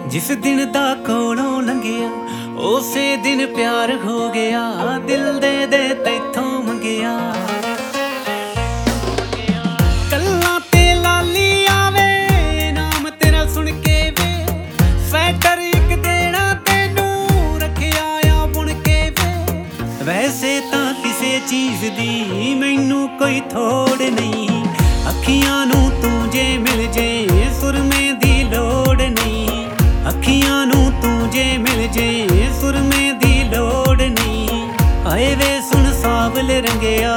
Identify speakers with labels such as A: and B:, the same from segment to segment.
A: जिस दिन दा कोलों लंघिया उसे दिन प्यार हो गया। दिल दे दे तैथों मंगिया कल्ला ते लाली आवे नाम तेरा सुन के वे स्वेटर एक देना तेनू रखिया आ बुन के वे। वैसे तां किसे चीज दी मैनू कोई थोड़ नहीं, अखियां नू तू जे मिल जे सुरमे दी लोड़ नहीं। अखियां नू तू जे मिल जे सुरमे दी लोड़ नहीं। आए वे सुन सावल रंगिया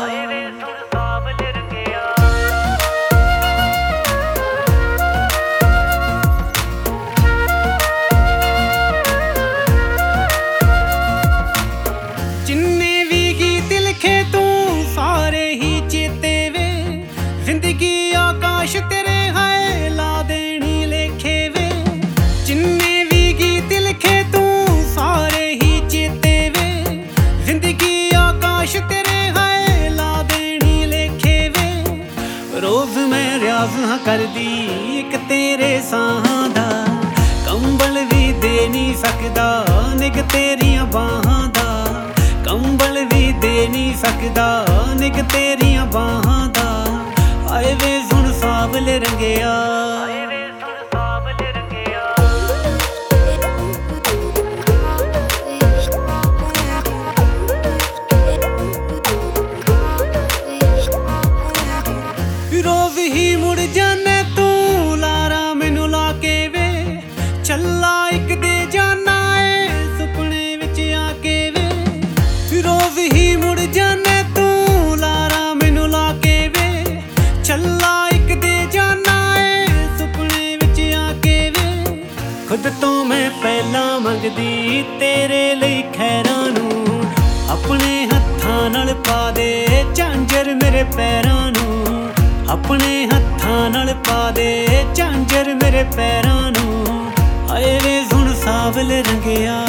A: जिन्ने भी गीत लिखे तू सारे ही चेते वे। जिंदगी आकाश तेरे है ला देनी लेखे वे। जिन्ने भी गीत लिखे तू सारे ही चेते वे। जिंदगी आकाश तेरे है ला देनी लेखे वे। रोज मैं रियाज हाँ कर दी एक तेरे साहां दा, कंबल भी दे नहीं सकदा निग तेरियां बाहां दा। कंबल भी दे नहीं सकदा निग तेरियां बाहां दा। आए वे सुन सावल रंगिया रोज ही मुड़ जाने तू लारा मैनू ला के वे। छल्ला एक दे जाना है सुपने विच आके वे। रोज ही मुड़ जाने तू लारा मैनू ला के वे। छल्ला एक दे जाना है सुपने विच आके वे। खुद तो मैं पहला मंगदी तेरे लई खैरां नू, अपने हत्थां नाल पा दे झांजर मेरे पैरां नू। अपने हत्थां नाल पा दे झांजर मेरे पैरां नू। आए वे सुन सावल रंगिया